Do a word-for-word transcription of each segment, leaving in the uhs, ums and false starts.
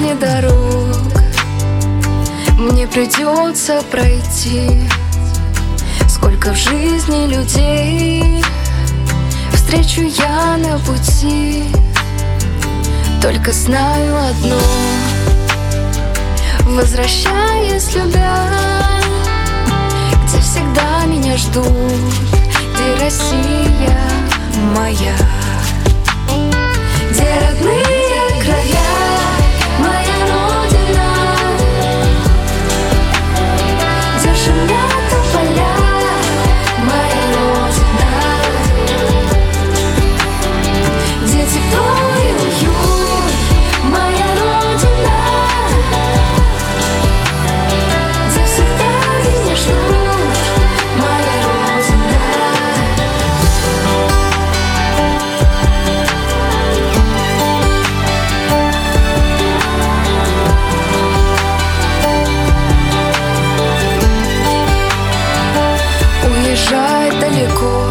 жизни дорог мне придется пройти. Сколько в жизни людей встречу я на пути. Только знаю одно: возвращаясь любя, где всегда меня ждут, где Россия моя, где родные края, моя родина, где шумят тополя, моя родина, где тепло и уют, моя родина, где всегда меня ждут, моя родина. Уезжать далеко,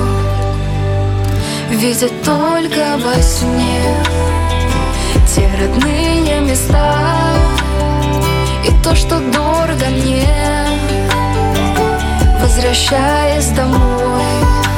видеть только во сне те родные места и то, что дорого мне. Возвращаясь домой,